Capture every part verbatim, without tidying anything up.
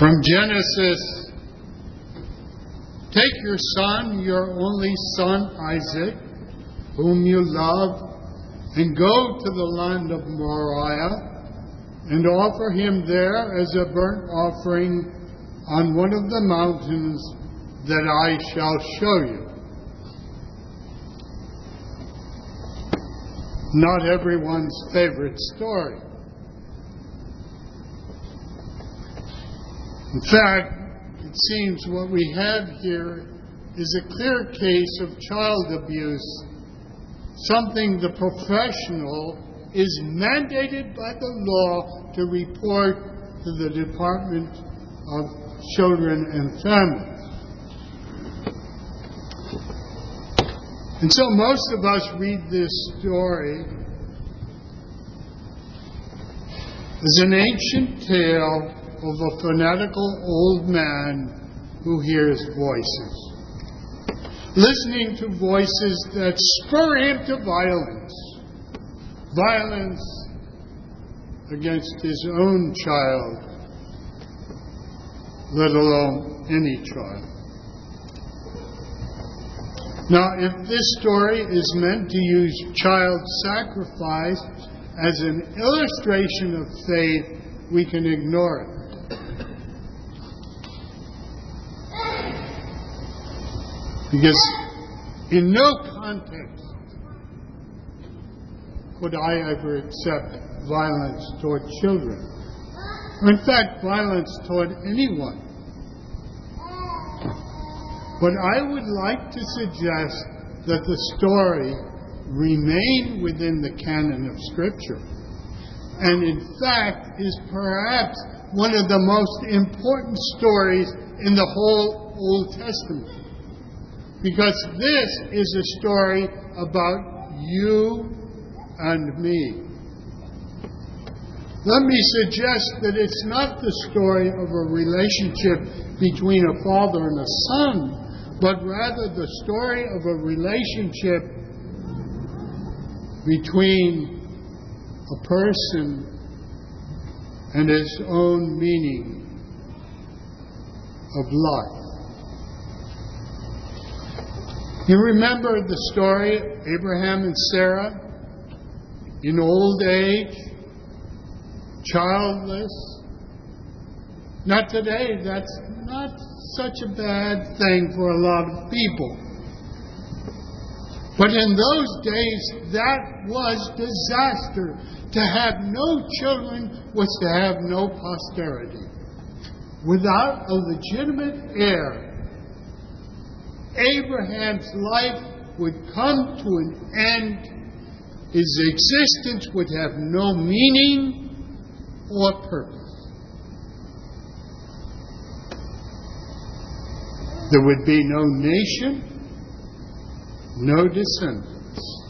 From Genesis, take your son, your only son, Isaac, whom you love, and go to the land of Moriah, and offer him there as a burnt offering on one of the mountains that I shall show you. Not everyone's favorite story. In fact, it seems what we have here is a clear case of child abuse, something the professional is mandated by the law to report to the Department of Children and Families. And so most of us read this story as an ancient tale of a fanatical old man who hears voices, listening to voices that spur him to violence, violence against his own child, let alone any child. Now, if this story is meant to use child sacrifice as an illustration of faith, we can ignore it. Because in no context could I ever accept violence toward children. Or in fact, violence toward anyone. But I would like to suggest that the story remain within the canon of Scripture. And in fact, is perhaps one of the most important stories in the whole Old Testament. Because this is a story about you and me. Let me suggest that it's not the story of a relationship between a father and a son, but rather the story of a relationship between a person and his own meaning of life. You remember the story of Abraham and Sarah in old age, childless. Not today, that's not such a bad thing for a lot of people. But in those days, that was disaster. To have no children was to have no posterity. Without a legitimate heir, Abraham's life would come to an end. His existence would have no meaning or purpose. There would be no nation, no descendants.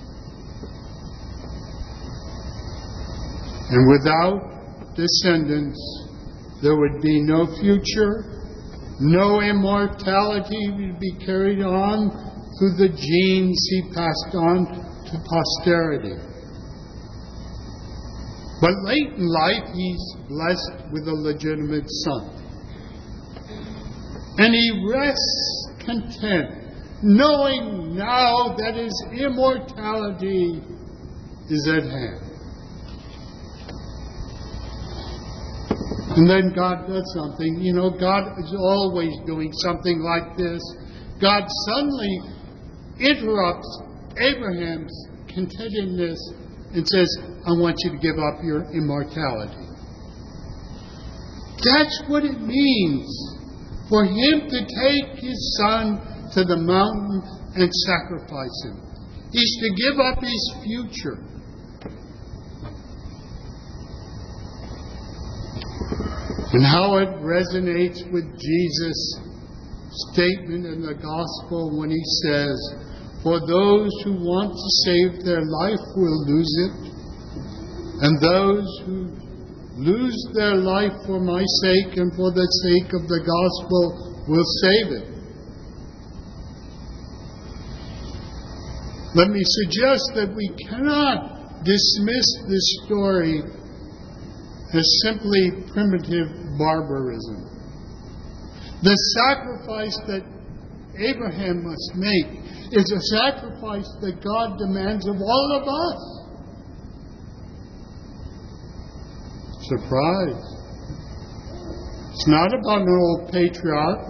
And without descendants, there would be no future. No immortality would be carried on through the genes he passed on to posterity. But late in life, he's blessed with a legitimate son. And he rests content, knowing now that his immortality is at hand. And then God does something. You know, God is always doing something like this. God suddenly interrupts Abraham's contentedness and says, I want you to give up your immortality. That's what it means for him to take his son to the mountain and sacrifice him. He's to give up his future. And how it resonates with Jesus' statement in the gospel when he says, for those who want to save their life will lose it, and those who lose their life for my sake and for the sake of the gospel will save it. Let me suggest that we cannot dismiss this story as simply primitive barbarism. The sacrifice that Abraham must make is a sacrifice that God demands of all of us. Surprise. It's not about an old patriarch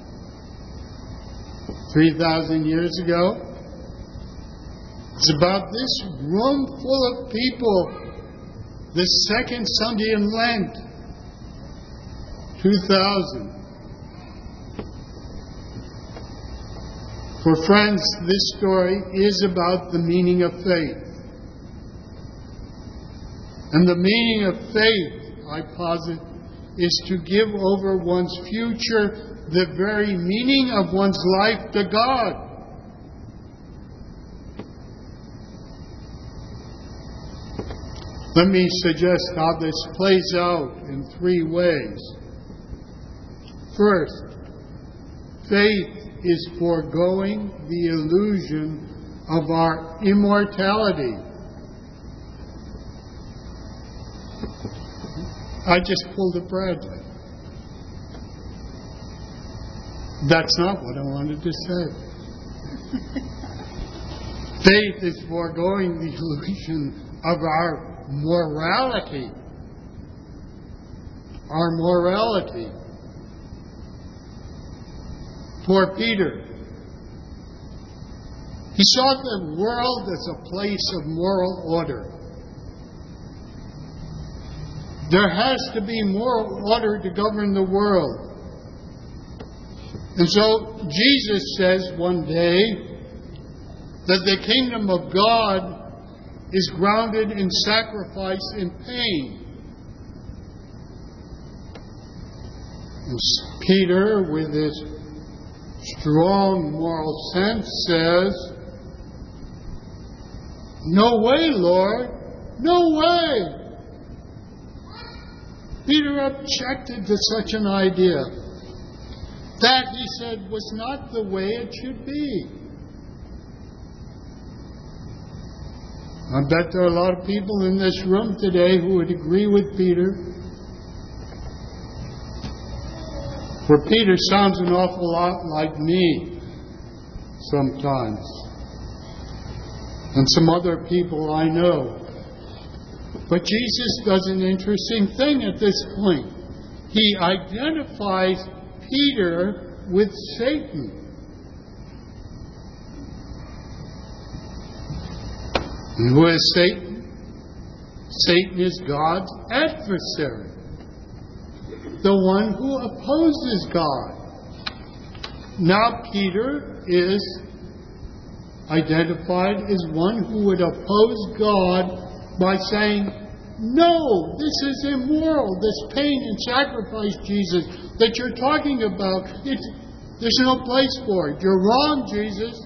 three thousand years ago. It's about this room full of people, this second Sunday in Lent, two thousand. For friends, this story is about the meaning of faith. And the meaning of faith, I posit, is to give over one's future, the very meaning of one's life, to God. Let me suggest how this plays out in three ways. First, faith is foregoing the illusion of our immortality. I just pulled a Bradley. That's not what I wanted to say. Faith is foregoing the illusion of our morality. Our morality. Poor Peter. He saw the world as a place of moral order. There has to be moral order to govern the world. And so Jesus says one day that the kingdom of God is grounded in sacrifice and pain. And Peter, with his strong moral sense, says, "No way, Lord, no way." Peter objected to such an idea. That, he said, was not the way it should be. I bet there are a lot of people in this room today who would agree with Peter. For Peter sounds an awful lot like me sometimes. And some other people I know. But Jesus does an interesting thing at this point. He identifies Peter with Satan. And who is Satan? Satan is God's adversary, the one who opposes God. Now Peter is identified as one who would oppose God by saying, "No, this is immoral, this pain and sacrifice, Jesus, that you're talking about. It's, there's no place for it. You're wrong, Jesus."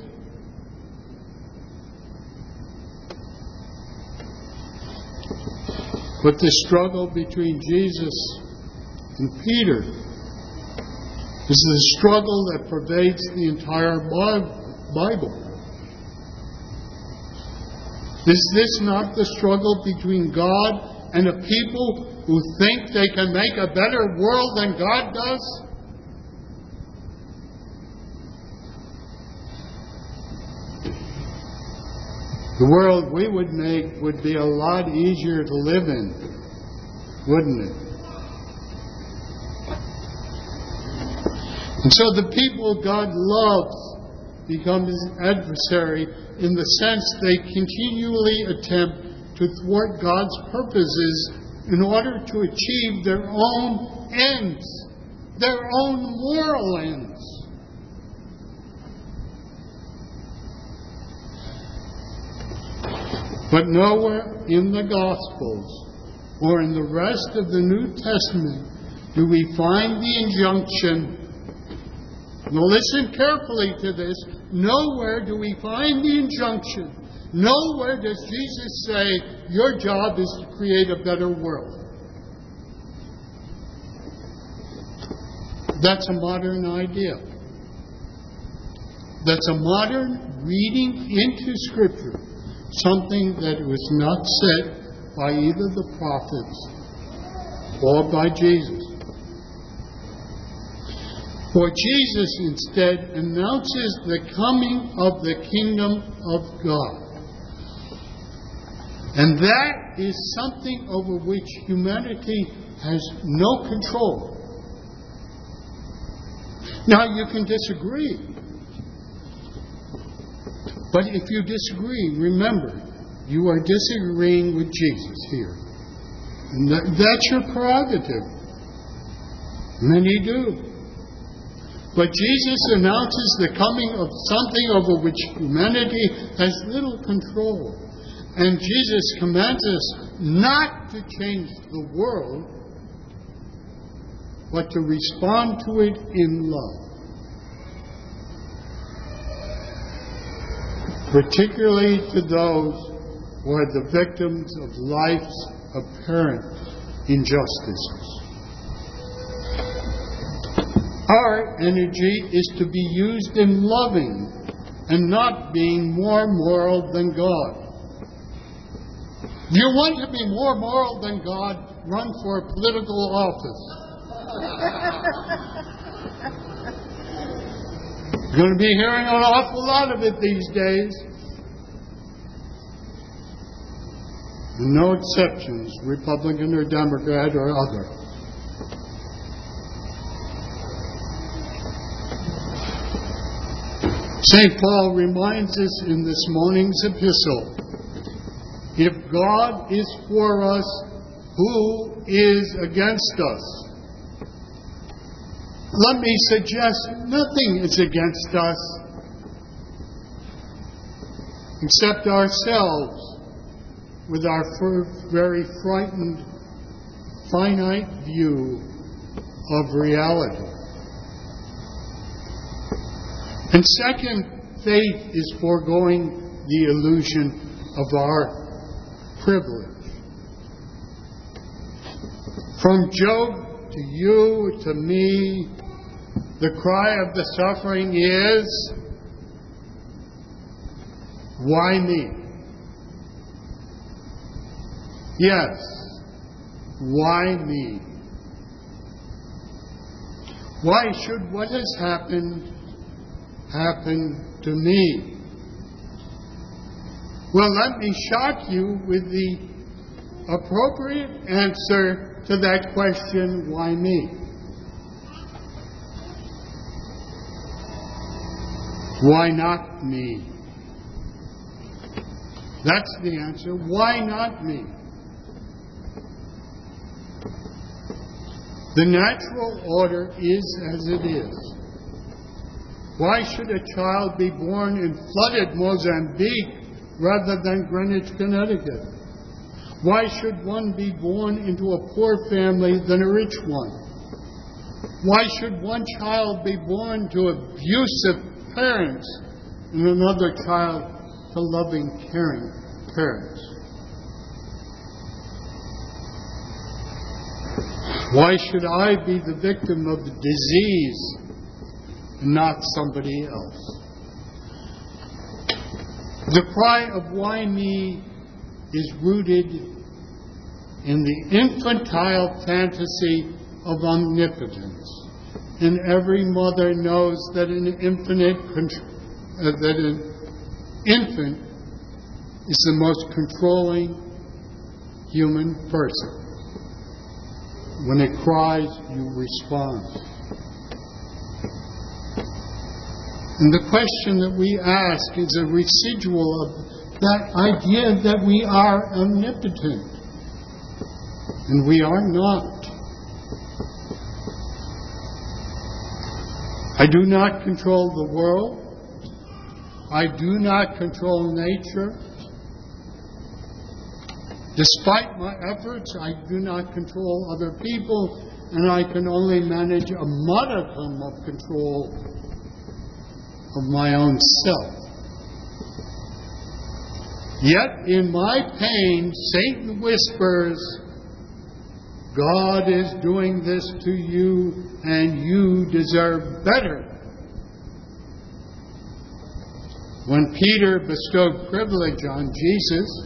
But the struggle between Jesus and Peter is the struggle that pervades the entire Bible. Is this not the struggle between God and a people who think they can make a better world than God does? The world we would make would be a lot easier to live in, wouldn't it? And so the people God loves become His adversary in the sense they continually attempt to thwart God's purposes in order to achieve their own ends, their own moral ends. But nowhere in the Gospels or in the rest of the New Testament do we find the injunction. Now listen carefully to this. Nowhere do we find the injunction. Nowhere does Jesus say, your job is to create a better world. That's a modern idea. That's a modern reading into Scripture. Something that was not said by either the prophets or by Jesus. For Jesus instead announces the coming of the kingdom of God. And that is something over which humanity has no control. Now, you can disagree. But if you disagree, remember, you are disagreeing with Jesus here. And that, that's your prerogative. Many do. But Jesus announces the coming of something over which humanity has little control. And Jesus commands us not to change the world, but to respond to it in love. Particularly to those who are the victims of life's apparent injustices. Our energy is to be used in loving and not being more moral than God. If you want to be more moral than God, run for a political office. You're going to be hearing an awful lot of it these days. No exceptions, Republican or Democrat or other. Saint Paul reminds us in this morning's epistle, if God is for us, who is against us? Let me suggest nothing is against us except ourselves with our very frightened, finite view of reality. And second, faith is foregoing the illusion of our privilege. From Job to you, to me, the cry of the suffering is, why me? Yes, why me? Why should what has happened happen to me? Well, let me shock you with the appropriate answer to that question, why me? Why not me? That's the answer. Why not me? The natural order is as it is. Why should a child be born in flooded Mozambique rather than Greenwich, Connecticut? Why should one be born into a poor family than a rich one? Why should one child be born to abusive parents and another child to loving, caring parents? Why should I be the victim of the disease and not somebody else? The cry of why me is rooted in the infantile fantasy of omnipotence. And every mother knows that an infinite, uh, that an infant is the most controlling human person. When it cries, you respond. And the question that we ask is a residual of that idea that we are omnipotent. And we are not. I do not control the world. I do not control nature. Despite my efforts, I do not control other people, and I can only manage a modicum of control of my own self. Yet in my pain, Satan whispers, God is doing this to you, and you deserve better. When Peter bestowed privilege on Jesus,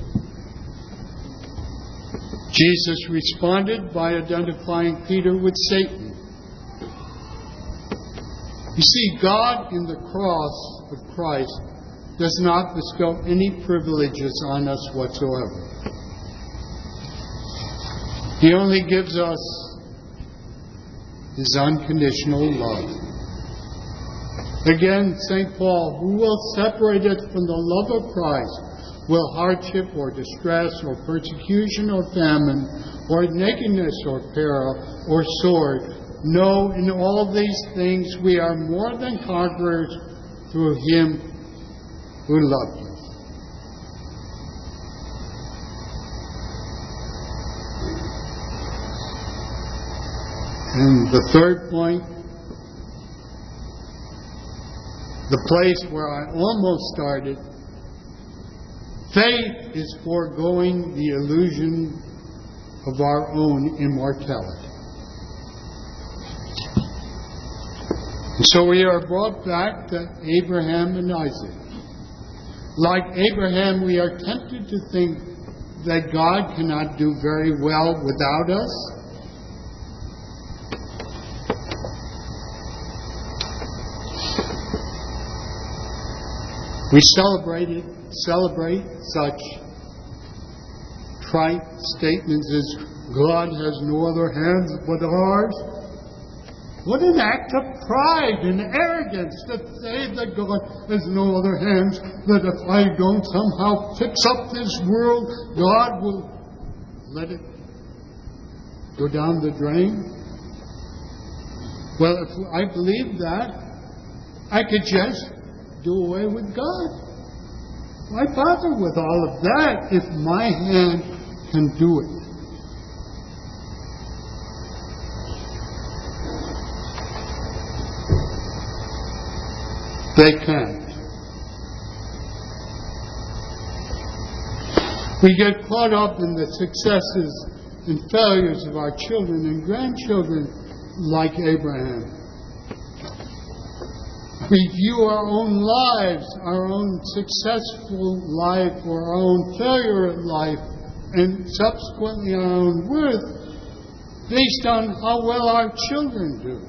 Jesus responded by identifying Peter with Satan. You see, God in the cross of Christ does not bestow any privileges on us whatsoever. He only gives us His unconditional love. Again, Saint Paul, who will separate us from the love of Christ? Will hardship or distress or persecution or famine or nakedness or peril or sword? No, in all these things we are more than conquerors through Him who loved us. And the third point, the place where I almost started, faith is foregoing the illusion of our own immortality. And so we are brought back to Abraham and Isaac. Like Abraham, we are tempted to think that God cannot do very well without us. We celebrate it, celebrate such trite statements as God has no other hands but ours. What an act of pride and arrogance to say that God has no other hands, that if I don't somehow fix up this world, God will let it go down the drain. Well, if I believed that, I could just do away with God. Why bother with all of that if my hand can do it? They can't. We get caught up in the successes and failures of our children and grandchildren like Abraham. We view our own lives, our own successful life or our own failure at life, and subsequently our own worth based on how well our children do.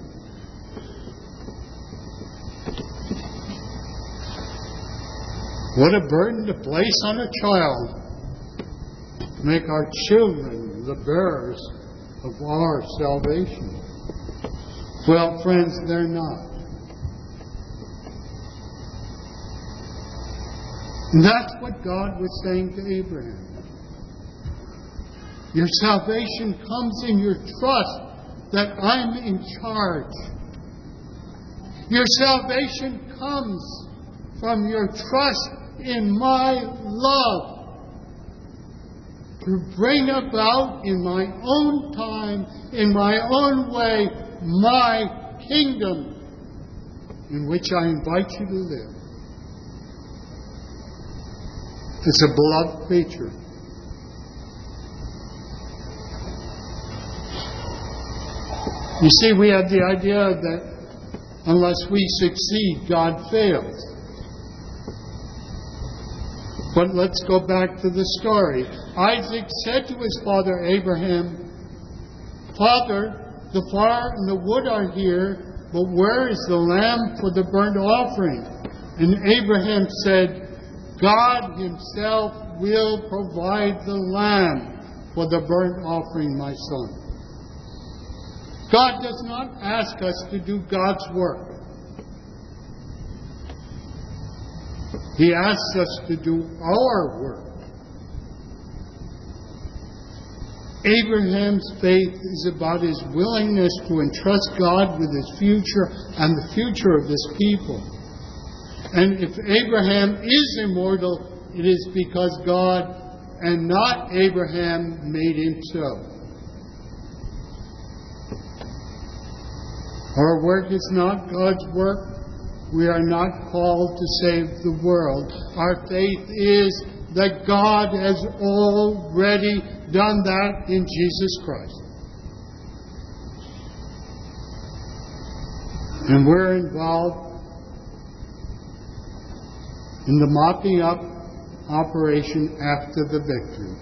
What a burden to place on a child to make our children the bearers of our salvation. Well, friends, they're not. And that's what God was saying to Abraham. Your salvation comes in your trust that I'm in charge. Your salvation comes from your trust in my love to bring about in my own time, in my own way, my kingdom in which I invite you to live. It's a beloved creature. You see, we have the idea that unless we succeed, God fails. But let's go back to the story. Isaac said to his father Abraham, Father, the fire and the wood are here, but where is the lamb for the burnt offering? And Abraham said, God Himself will provide the lamb for the burnt offering, my son. God does not ask us to do God's work. He asks us to do our work. Abraham's faith is about his willingness to entrust God with his future and the future of his people. And if Abraham is immortal, it is because God and not Abraham made him so. Our work is not God's work. We are not called to save the world. Our faith is that God has already done that in Jesus Christ. And we're involved in the mopping up operation after the victory.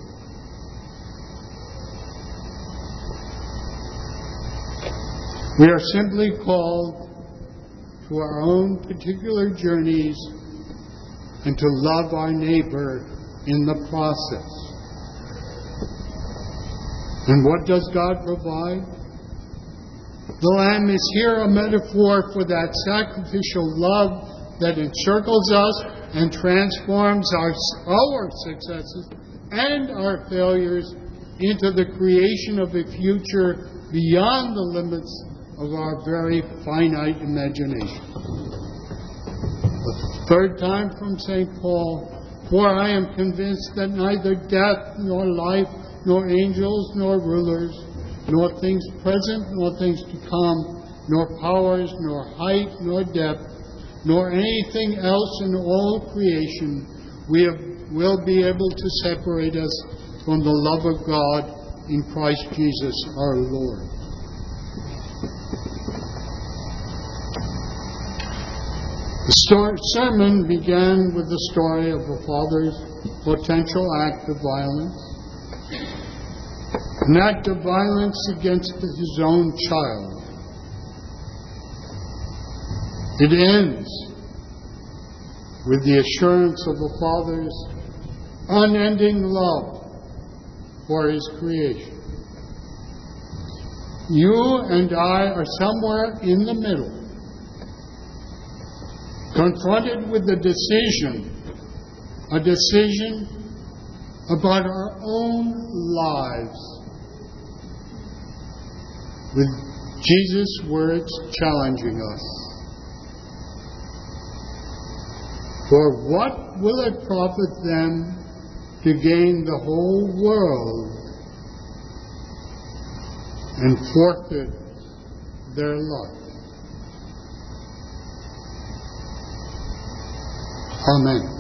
We are simply called to our own particular journeys and to love our neighbor in the process. And what does God provide? The Lamb is here a metaphor for that sacrificial love that encircles us and transforms our, our successes and our failures into the creation of a future beyond the limits of our very finite imagination. The third time from Saint Paul, for I am convinced that neither death nor life, nor angels nor rulers, nor things present nor things to come, nor powers, nor height, nor depth, nor anything else in all creation we have, will be able to separate us from the love of God in Christ Jesus our Lord. The story, sermon began with the story of the father's potential act of violence, an act of violence against his own child. It ends with the assurance of the Father's unending love for His creation. You and I are somewhere in the middle, confronted with a decision, a decision about our own lives, with Jesus' words challenging us. For what will it profit them to gain the whole world and forfeit their life? Amen.